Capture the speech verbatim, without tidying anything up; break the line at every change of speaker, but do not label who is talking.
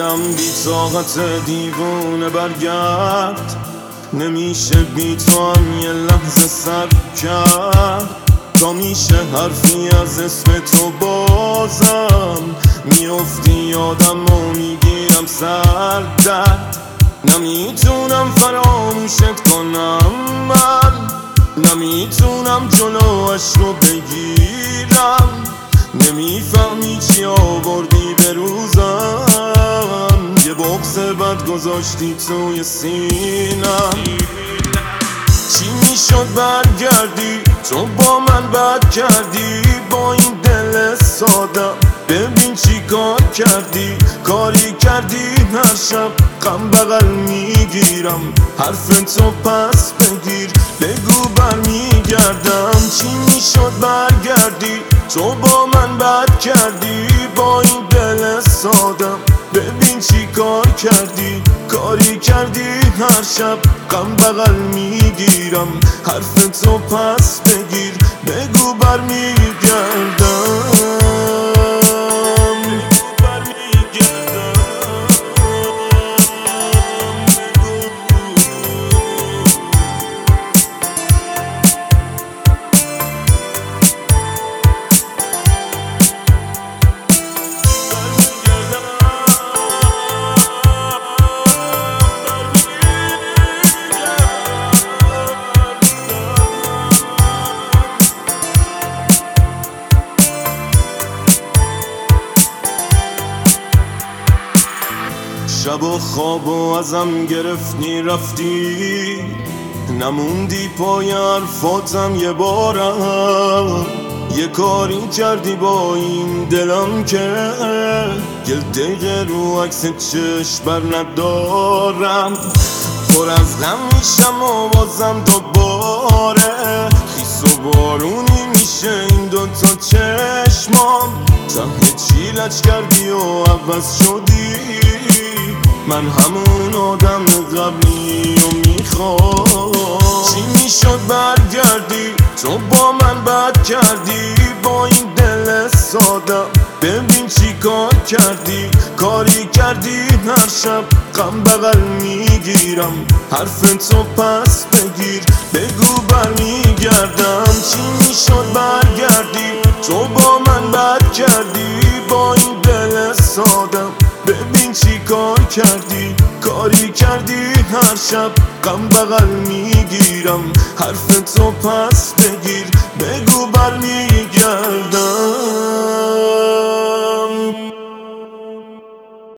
دلم بی طاقت دیوونه برگرد، نمیشه بی تو هم یه لحظه سر کرد. تا میشه حرفی از اسم تو بازم میافتی یادم و میگیرم سر درد. نمیتونم فراموشت کنم من، نمیتونم جلوش رو بگیرم. نمیفهمی چی آوردی به روزم، یه بغض بد گذاشتی توی سینم. چی میشد برگردی تو با من بد کردی، با این دل سادم ببین چی کار کردی. کاری کردی هر شب غم بغل میگیرم، حرف تو پس بگیر بگو برمیگردم. چی میشد برگردی تو با من بد کردی، با این دل سادم ببین چی کار کردی. کاری کردی هر شب غم بغل میگیرم، حرف تو پس بگیر بگو برمیگردم. شب و خواب و ازم گرفتی رفتی، نموندی پای حرفاتم یه بارم. یه کاری کردی با این دلم که یه دقیقه رو عکس چشم بر ندارم. پر از غم میشم و بازم دوباره خیس و بارونی میشه این دوتا چشمام. ته چی لج کردی و عوض شدی، من همون آدم قبلی رو میخوام. چی میشد برگردی تو با من بد کردی، با این دل سادم ببین چی کار کردی. کاری کردی هر شب غم بغل میگیرم، حرف تو پس بگیر بگو برمیگردم. چی میشد برگردی تو با من بد کردی، با این دل سادم ببین چی کار کردی. کاری کردی هر شب غم بغل میگیرم، حرف تو پس بگیر بگو برمیگردم.